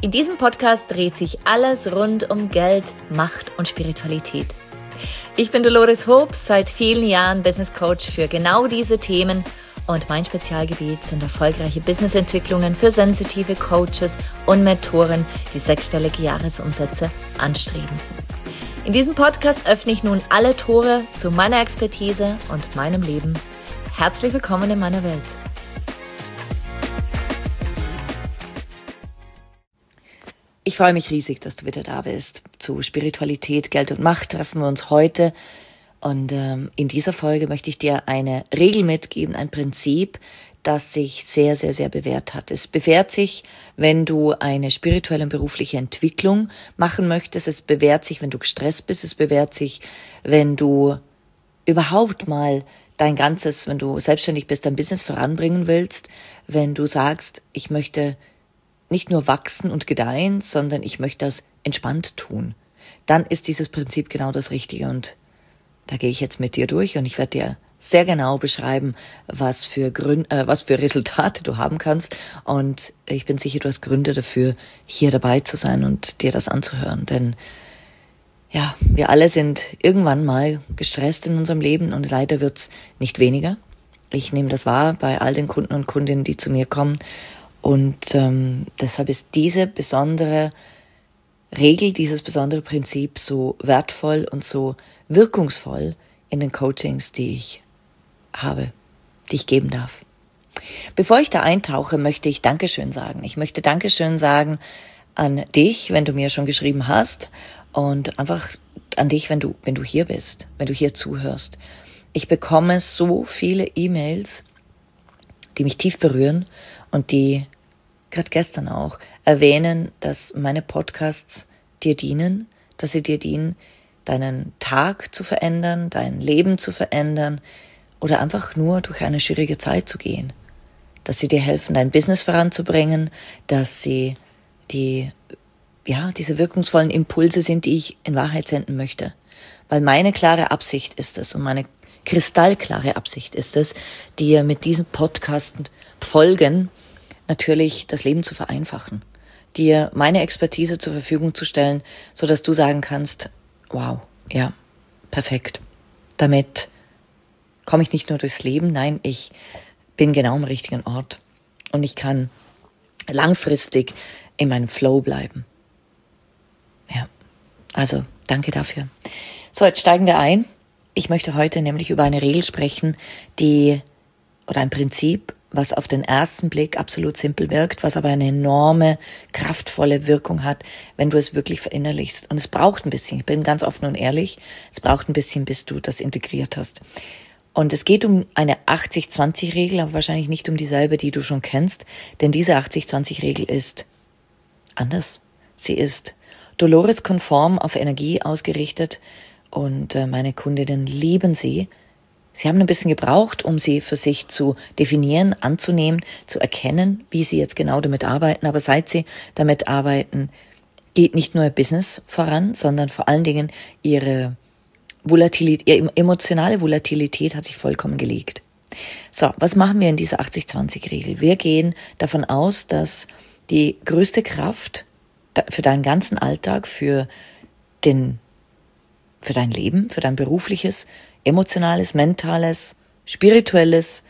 In diesem Podcast dreht sich alles rund um Geld, Macht und Spiritualität. Ich bin Dolores Hobbs, seit vielen Jahren Business Coach für genau diese Themen und mein Spezialgebiet sind erfolgreiche Businessentwicklungen für sensitive Coaches und Mentoren, die sechsstellige Jahresumsätze anstreben. In diesem Podcast öffne ich nun alle Tore zu meiner Expertise und meinem Leben. Herzlich willkommen in meiner Welt. Ich freue mich riesig, dass du wieder da bist. Zu Spiritualität, Geld und Macht treffen wir uns heute. Und in dieser Folge möchte ich dir eine Regel mitgeben, ein Prinzip, das sich sehr, sehr, sehr bewährt hat. Es bewährt sich, wenn du eine spirituelle und berufliche Entwicklung machen möchtest. Es bewährt sich, wenn du gestresst bist. Es bewährt sich, wenn du überhaupt mal wenn du selbstständig bist, dein Business voranbringen willst. Wenn du sagst, ich möchte nicht nur wachsen und gedeihen, sondern ich möchte das entspannt tun. Dann ist dieses Prinzip genau das Richtige und da gehe ich jetzt mit dir durch und ich werde dir sehr genau beschreiben, was für Resultate du haben kannst und ich bin sicher, du hast Gründe dafür, hier dabei zu sein und dir das anzuhören, denn ja, wir alle sind irgendwann mal gestresst in unserem Leben und leider wird's nicht weniger. Ich nehme das wahr bei all den Kunden und Kundinnen, die zu mir kommen. Und deshalb ist diese besondere Regel, dieses besondere Prinzip so wertvoll und so wirkungsvoll in den Coachings, die ich habe, die ich geben darf. Bevor ich da eintauche, möchte ich Dankeschön sagen. Ich möchte Dankeschön sagen an dich, wenn du mir schon geschrieben hast und einfach an dich, wenn du hier bist, wenn du hier zuhörst. Ich bekomme so viele E-Mails, die mich tief berühren und die gerade gestern auch erwähnen, dass meine Podcasts dir dienen, dass sie dir dienen, deinen Tag zu verändern, dein Leben zu verändern oder einfach nur durch eine schwierige Zeit zu gehen. Dass sie dir helfen, dein Business voranzubringen, dass sie diese wirkungsvollen Impulse sind, die ich in Wahrheit senden möchte. Weil meine klare Absicht ist es und meine kristallklare Absicht ist es, dir mit diesen Podcast-Folgen natürlich das Leben zu vereinfachen, dir meine Expertise zur Verfügung zu stellen, so dass du sagen kannst, wow, ja, perfekt. Damit komme ich nicht nur durchs Leben, nein, ich bin genau am richtigen Ort und ich kann langfristig in meinem Flow bleiben. Ja, also danke dafür. So, jetzt steigen wir ein. Ich möchte heute nämlich über eine Regel sprechen, oder ein Prinzip, was auf den ersten Blick absolut simpel wirkt, was aber eine enorme, kraftvolle Wirkung hat, wenn du es wirklich verinnerlichst. Und es braucht ein bisschen, ich bin ganz offen und ehrlich, es braucht ein bisschen, bis du das integriert hast. Und es geht um eine 80-20-Regel, aber wahrscheinlich nicht um dieselbe, die du schon kennst, denn diese 80-20-Regel ist anders. Sie ist Dolores-konform auf Energie ausgerichtet und meine Kundinnen lieben sie. Sie haben ein bisschen gebraucht, um sie für sich zu definieren, anzunehmen, zu erkennen, wie sie jetzt genau damit arbeiten. Aber seit sie damit arbeiten, geht nicht nur ihr Business voran, sondern vor allen Dingen ihre emotionale Volatilität hat sich vollkommen gelegt. So, was machen wir in dieser 80-20-Regel? Wir gehen davon aus, dass die größte Kraft für deinen ganzen Alltag, für dein Leben, für dein berufliches, emotionales, mentales, spirituelles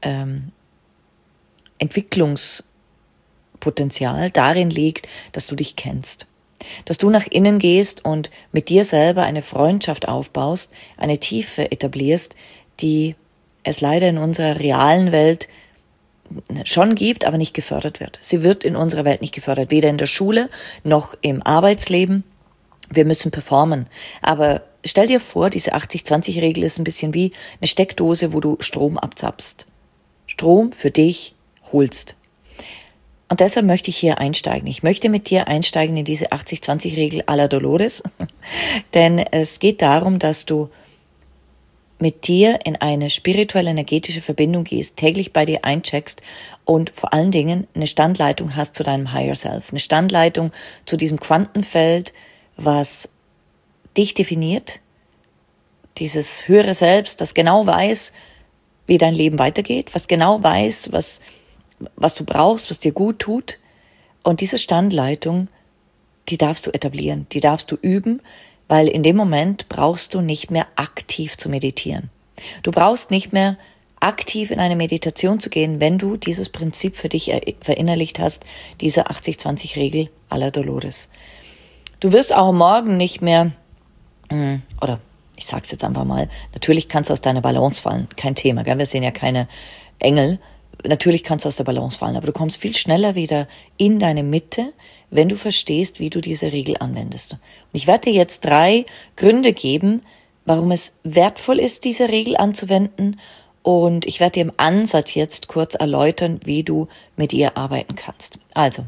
Entwicklungspotenzial darin liegt, dass du dich kennst. Dass du nach innen gehst und mit dir selber eine Freundschaft aufbaust, eine Tiefe etablierst, die es leider in unserer realen Welt schon gibt, aber nicht gefördert wird. Sie wird in unserer Welt nicht gefördert, weder in der Schule noch im Arbeitsleben. Wir müssen performen. Aber stell dir vor, diese 80-20-Regel ist ein bisschen wie eine Steckdose, wo du Strom abzapfst. Strom für dich holst. Und deshalb möchte ich hier einsteigen. Ich möchte mit dir einsteigen in diese 80-20-Regel à la Dolores. Denn es geht darum, dass du mit dir in eine spirituelle, energetische Verbindung gehst, täglich bei dir eincheckst und vor allen Dingen eine Standleitung hast zu deinem Higher Self. Eine Standleitung zu diesem Quantenfeld, was dich definiert, dieses höhere Selbst, das genau weiß, wie dein Leben weitergeht, was genau weiß, was du brauchst, was dir gut tut Und diese Standleitung, die darfst du etablieren, die darfst du üben, weil in dem Moment brauchst du nicht mehr aktiv zu meditieren. Du brauchst nicht mehr aktiv in eine Meditation zu gehen, wenn du dieses Prinzip für dich verinnerlicht hast, diese 80-20-Regel à la Dolores. Du wirst auch morgen nicht mehr, oder ich sag's jetzt einfach mal, natürlich kannst du aus deiner Balance fallen, kein Thema, gell? Wir sehen ja keine Engel. Natürlich kannst du aus der Balance fallen, aber du kommst viel schneller wieder in deine Mitte, wenn du verstehst, wie du diese Regel anwendest. Und ich werde dir jetzt 3 Gründe geben, warum es wertvoll ist, diese Regel anzuwenden. Und ich werde dir im Ansatz jetzt kurz erläutern, wie du mit ihr arbeiten kannst. Also,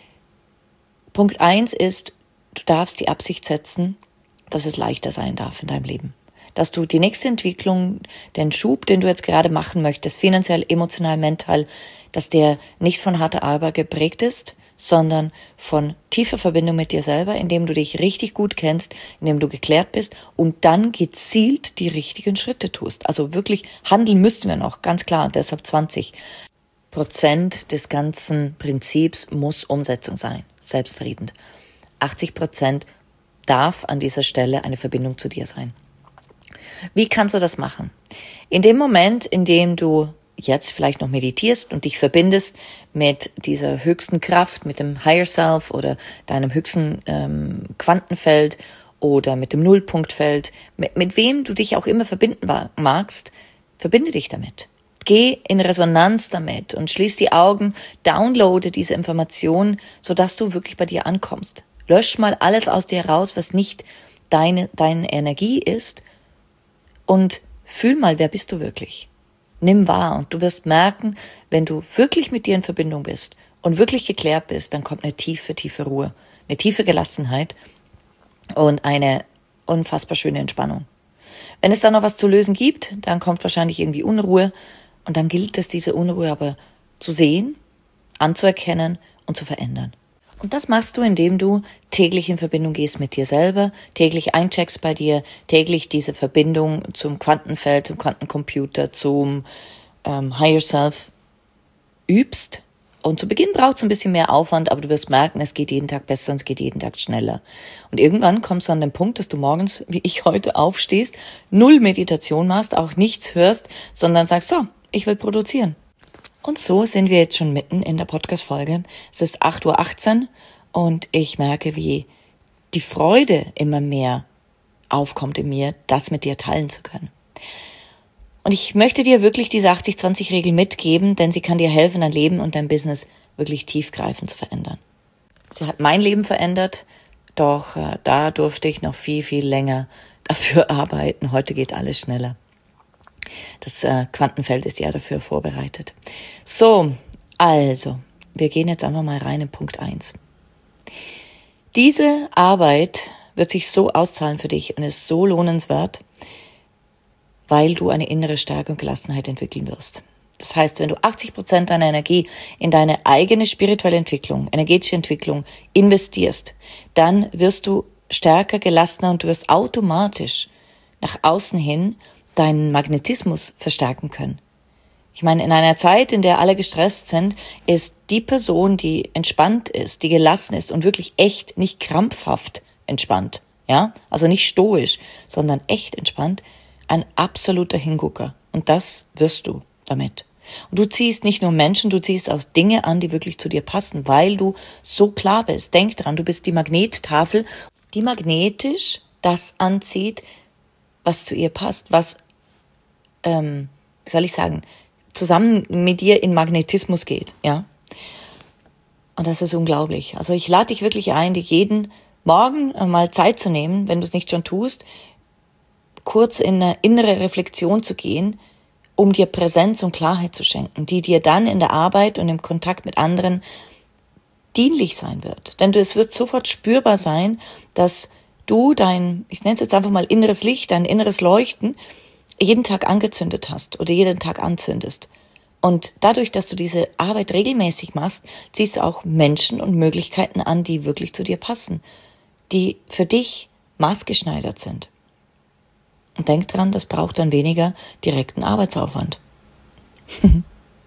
Punkt 1 ist, du darfst die Absicht setzen, dass es leichter sein darf in deinem Leben. Dass du die nächste Entwicklung, den Schub, den du jetzt gerade machen möchtest, finanziell, emotional, mental, dass der nicht von harter Arbeit geprägt ist, sondern von tiefer Verbindung mit dir selber, indem du dich richtig gut kennst, indem du geklärt bist und dann gezielt die richtigen Schritte tust. Also wirklich handeln müssen wir noch, ganz klar, deshalb 20% des ganzen Prinzips muss Umsetzung sein, selbstredend. 80% darf an dieser Stelle eine Verbindung zu dir sein. Wie kannst du das machen? In dem Moment, in dem du jetzt vielleicht noch meditierst und dich verbindest mit dieser höchsten Kraft, mit dem Higher Self oder deinem höchsten Quantenfeld oder mit dem Nullpunktfeld, mit wem du dich auch immer verbinden magst, verbinde dich damit. Geh in Resonanz damit und schließ die Augen, downloade diese Information, sodass du wirklich bei dir ankommst. Lösch mal alles aus dir raus, was nicht deine Energie ist, und fühl mal, wer bist du wirklich? Nimm wahr und du wirst merken, wenn du wirklich mit dir in Verbindung bist und wirklich geklärt bist, dann kommt eine tiefe Ruhe, eine tiefe Gelassenheit und eine unfassbar schöne Entspannung. Wenn es da noch was zu lösen gibt, dann kommt wahrscheinlich irgendwie Unruhe und dann gilt es, diese Unruhe aber zu sehen, anzuerkennen und zu verändern. Und das machst du, indem du täglich in Verbindung gehst mit dir selber, täglich eincheckst bei dir, täglich diese Verbindung zum Quantenfeld, zum Quantencomputer, zum Higher Self übst. Und zu Beginn braucht es ein bisschen mehr Aufwand, aber du wirst merken, es geht jeden Tag besser und es geht jeden Tag schneller. Und irgendwann kommst du an den Punkt, dass du morgens, wie ich heute, aufstehst, 0 Meditation machst, auch nichts hörst, sondern sagst, so, ich will produzieren. Und so sind wir jetzt schon mitten in der Podcast-Folge. Es ist 8:18 Uhr und ich merke, wie die Freude immer mehr aufkommt in mir, das mit dir teilen zu können. Und ich möchte dir wirklich diese 80-20-Regel mitgeben, denn sie kann dir helfen, dein Leben und dein Business wirklich tiefgreifend zu verändern. Sie hat mein Leben verändert, doch da durfte ich noch viel länger dafür arbeiten. Heute geht alles schneller. Das Quantenfeld ist ja dafür vorbereitet. So, also, wir gehen jetzt einfach mal rein in Punkt 1. Diese Arbeit wird sich so auszahlen für dich und ist so lohnenswert, weil du eine innere Stärke und Gelassenheit entwickeln wirst. Das heißt, wenn du 80% deiner Energie in deine eigene spirituelle Entwicklung, energetische Entwicklung investierst, dann wirst du stärker, gelassener und du wirst automatisch nach außen hin deinen Magnetismus verstärken können. Ich meine, in einer Zeit, in der alle gestresst sind, ist die Person, die entspannt ist, die gelassen ist und wirklich echt, nicht krampfhaft entspannt, ja, also nicht stoisch, sondern echt entspannt, ein absoluter Hingucker. Und das wirst du damit. Und du ziehst nicht nur Menschen, du ziehst auch Dinge an, die wirklich zu dir passen, weil du so klar bist. Denk dran, du bist die Magnettafel, die magnetisch das anzieht, was zu ihr passt, was zusammen mit dir in Magnetismus geht, ja. Und das ist unglaublich. Also ich lade dich wirklich ein, dir jeden Morgen mal Zeit zu nehmen, wenn du es nicht schon tust, kurz in eine innere Reflexion zu gehen, um dir Präsenz und Klarheit zu schenken, die dir dann in der Arbeit und im Kontakt mit anderen dienlich sein wird. Denn es wird sofort spürbar sein, dass du ich nenne es jetzt einfach mal inneres Licht, dein inneres Leuchten, jeden Tag angezündet hast oder jeden Tag anzündest. Und dadurch, dass du diese Arbeit regelmäßig machst, ziehst du auch Menschen und Möglichkeiten an, die wirklich zu dir passen, die für dich maßgeschneidert sind. Und denk dran, das braucht dann weniger direkten Arbeitsaufwand.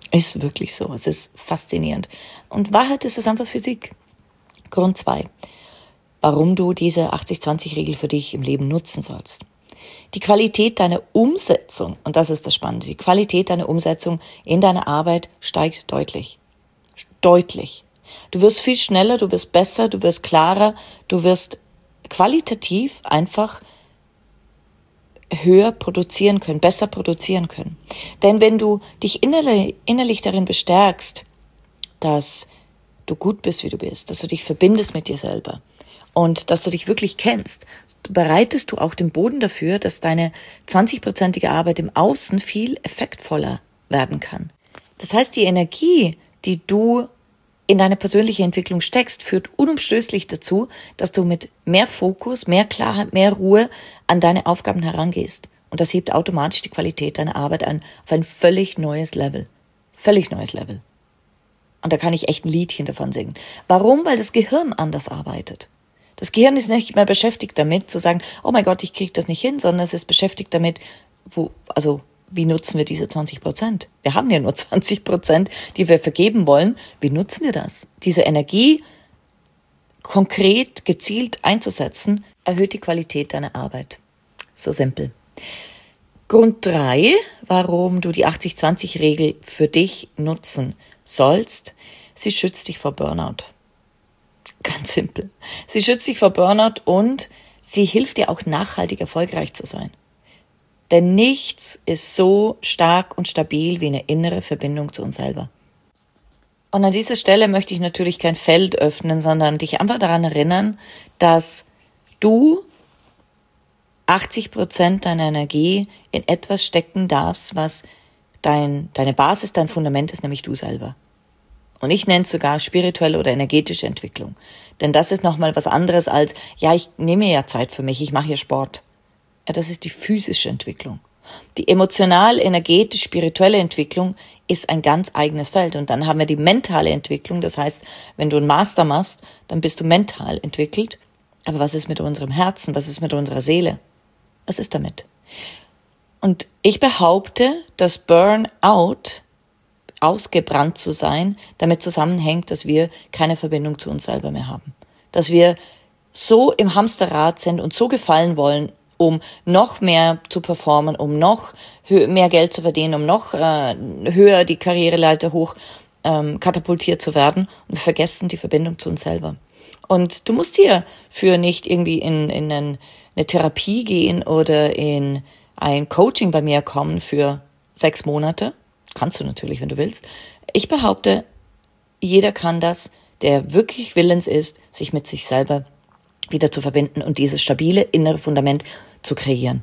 Ist wirklich so. Es ist faszinierend. Und Wahrheit ist es einfach Physik. Grund 2. Warum du diese 80-20-Regel für dich im Leben nutzen sollst. Die Qualität deiner Umsetzung, und das ist das Spannende, die Qualität deiner Umsetzung in deiner Arbeit steigt deutlich. Deutlich. Du wirst viel schneller, du wirst besser, du wirst klarer, du wirst qualitativ einfach höher produzieren können, besser produzieren können. Denn wenn du dich innerlich darin bestärkst, dass du gut bist, wie du bist, dass du dich verbindest mit dir selber und dass du dich wirklich kennst, bereitest du auch den Boden dafür, dass deine 20-prozentige Arbeit im Außen viel effektvoller werden kann. Das heißt, die Energie, die du in deine persönliche Entwicklung steckst, führt unumstößlich dazu, dass du mit mehr Fokus, mehr Klarheit, mehr Ruhe an deine Aufgaben herangehst. Und das hebt automatisch die Qualität deiner Arbeit an auf ein völlig neues Level. Völlig neues Level. Und da kann ich echt ein Liedchen davon singen. Warum? Weil das Gehirn anders arbeitet. Das Gehirn ist nicht mehr beschäftigt damit, zu sagen, oh mein Gott, ich kriege das nicht hin, sondern es ist beschäftigt damit, wie nutzen wir diese 20%? Wir haben ja nur 20%, die wir vergeben wollen. Wie nutzen wir das? Diese Energie konkret, gezielt einzusetzen, erhöht die Qualität deiner Arbeit. So simpel. Grund 3, warum du die 80-20-Regel für dich nutzen sollst, sie schützt dich vor Burnout. Ganz simpel. Sie schützt dich vor Burnout und sie hilft dir auch nachhaltig erfolgreich zu sein. Denn nichts ist so stark und stabil wie eine innere Verbindung zu uns selber. Und an dieser Stelle möchte ich natürlich kein Feld öffnen, sondern dich einfach daran erinnern, dass du 80% deiner Energie in etwas stecken darfst, was deine Basis, dein Fundament ist, nämlich du selber. Und ich nenne es sogar spirituelle oder energetische Entwicklung. Denn das ist nochmal was anderes als, ja, ich nehme ja Zeit für mich, ich mache hier Sport. Ja, das ist die physische Entwicklung. Die emotional, energetisch, spirituelle Entwicklung ist ein ganz eigenes Feld. Und dann haben wir die mentale Entwicklung. Das heißt, wenn du einen Master machst, dann bist du mental entwickelt. Aber was ist mit unserem Herzen? Was ist mit unserer Seele? Was ist damit? Und ich behaupte, dass Burnout, ausgebrannt zu sein, damit zusammenhängt, dass wir keine Verbindung zu uns selber mehr haben. Dass wir so im Hamsterrad sind und so gefallen wollen, um noch mehr zu performen, um noch mehr Geld zu verdienen, um noch höher die Karriereleiter hoch katapultiert zu werden. Und wir vergessen die Verbindung zu uns selber. Und du musst hierfür nicht irgendwie in eine Therapie gehen oder in ein Coaching bei mir kommen für 6 Monate. Kannst du natürlich, wenn du willst. Ich behaupte, jeder kann das, der wirklich willens ist, sich mit sich selber wieder zu verbinden und dieses stabile innere Fundament zu kreieren.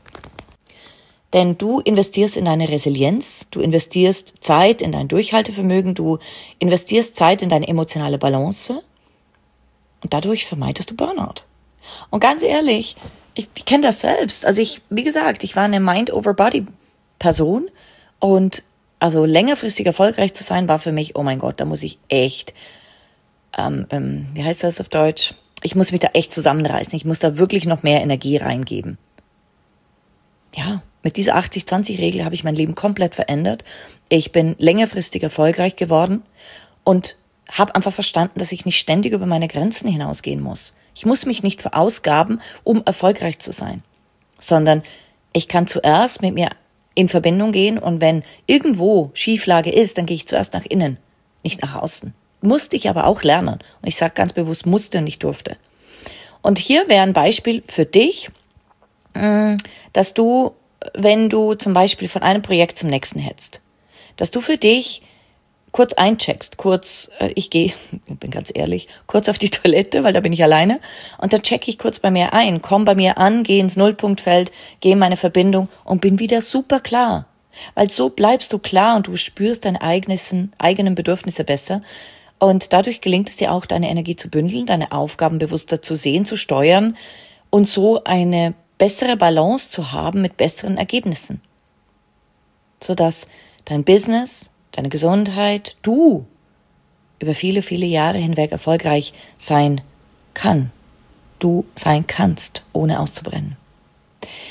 Denn du investierst in deine Resilienz, du investierst Zeit in dein Durchhaltevermögen, du investierst Zeit in deine emotionale Balance und dadurch vermeidest du Burnout. Und ganz ehrlich, ich kenne das selbst. Also wie gesagt, ich war eine Mind-over-Body-Person und also längerfristig erfolgreich zu sein, war für mich, oh mein Gott, da muss ich echt, wie heißt das auf Deutsch? Ich muss mich da echt zusammenreißen. Ich muss da wirklich noch mehr Energie reingeben. Ja, mit dieser 80-20-Regel habe ich mein Leben komplett verändert. Ich bin längerfristig erfolgreich geworden und habe einfach verstanden, dass ich nicht ständig über meine Grenzen hinausgehen muss. Ich muss mich nicht verausgaben, um erfolgreich zu sein, sondern ich kann zuerst mit mir in Verbindung gehen und wenn irgendwo Schieflage ist, dann gehe ich zuerst nach innen, nicht nach außen. Musste ich aber auch lernen. Und ich sage ganz bewusst musste und nicht durfte. Und hier wäre ein Beispiel für dich, dass du, wenn du zum Beispiel von einem Projekt zum nächsten hetzt, dass du für dich kurz eincheckst, ich bin ganz ehrlich, kurz auf die Toilette, weil da bin ich alleine und dann checke ich kurz bei mir ein, komm bei mir an, gehe ins Nullpunktfeld, gehe in meine Verbindung und bin wieder super klar. Weil so bleibst du klar und du spürst deine eigenen Bedürfnisse besser und dadurch gelingt es dir auch, deine Energie zu bündeln, deine Aufgaben bewusster zu sehen, zu steuern und so eine bessere Balance zu haben mit besseren Ergebnissen. Sodass dein Business, deine Gesundheit, du über viele, viele Jahre hinweg erfolgreich sein kann. Du sein kannst, ohne auszubrennen.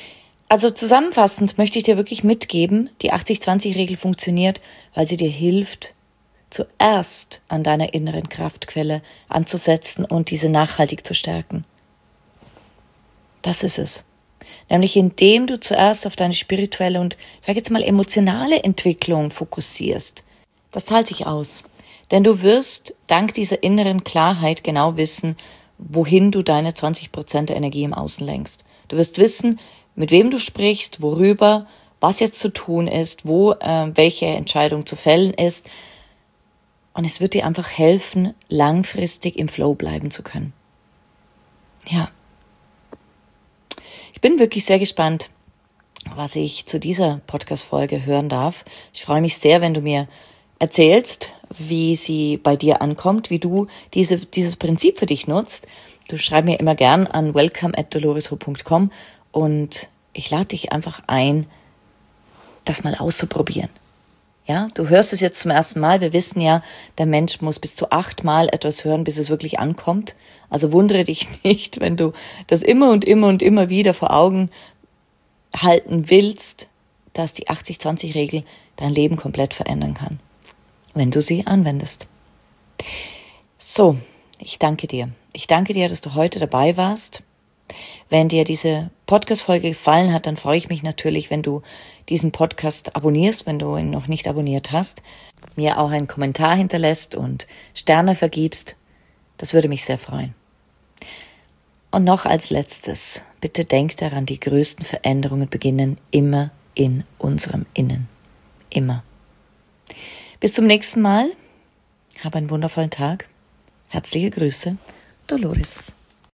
Also zusammenfassend möchte ich dir wirklich mitgeben, die 80-20-Regel funktioniert, weil sie dir hilft, zuerst an deiner inneren Kraftquelle anzusetzen und diese nachhaltig zu stärken. Das ist es. Nämlich indem du zuerst auf deine spirituelle und, sag jetzt mal, emotionale Entwicklung fokussierst. Das zahlt sich aus. Denn du wirst dank dieser inneren Klarheit genau wissen, wohin du deine 20% der Energie im Außen lenkst. Du wirst wissen, mit wem du sprichst, worüber, was jetzt zu tun ist, wo welche Entscheidung zu fällen ist. Und es wird dir einfach helfen, langfristig im Flow bleiben zu können. Ja. Ich bin wirklich sehr gespannt, was ich zu dieser Podcast-Folge hören darf. Ich freue mich sehr, wenn du mir erzählst, wie sie bei dir ankommt, wie du dieses Prinzip für dich nutzt. Du schreib mir immer gern an welcome@doloresho.com und ich lade dich einfach ein, das mal auszuprobieren. Ja, du hörst es jetzt zum ersten Mal. Wir wissen ja, der Mensch muss bis zu 8 Mal etwas hören, bis es wirklich ankommt. Also wundere dich nicht, wenn du das immer und immer und immer wieder vor Augen halten willst, dass die 80-20-Regel dein Leben komplett verändern kann, wenn du sie anwendest. So, ich danke dir. Ich danke dir, dass du heute dabei warst. Wenn dir diese Podcast-Folge gefallen hat, dann freue ich mich natürlich, wenn du diesen Podcast abonnierst, wenn du ihn noch nicht abonniert hast, mir auch einen Kommentar hinterlässt und Sterne vergibst. Das würde mich sehr freuen. Und noch als letztes, bitte denk daran, die größten Veränderungen beginnen immer in unserem Innen. Immer. Bis zum nächsten Mal. Hab einen wundervollen Tag. Herzliche Grüße, Dolores.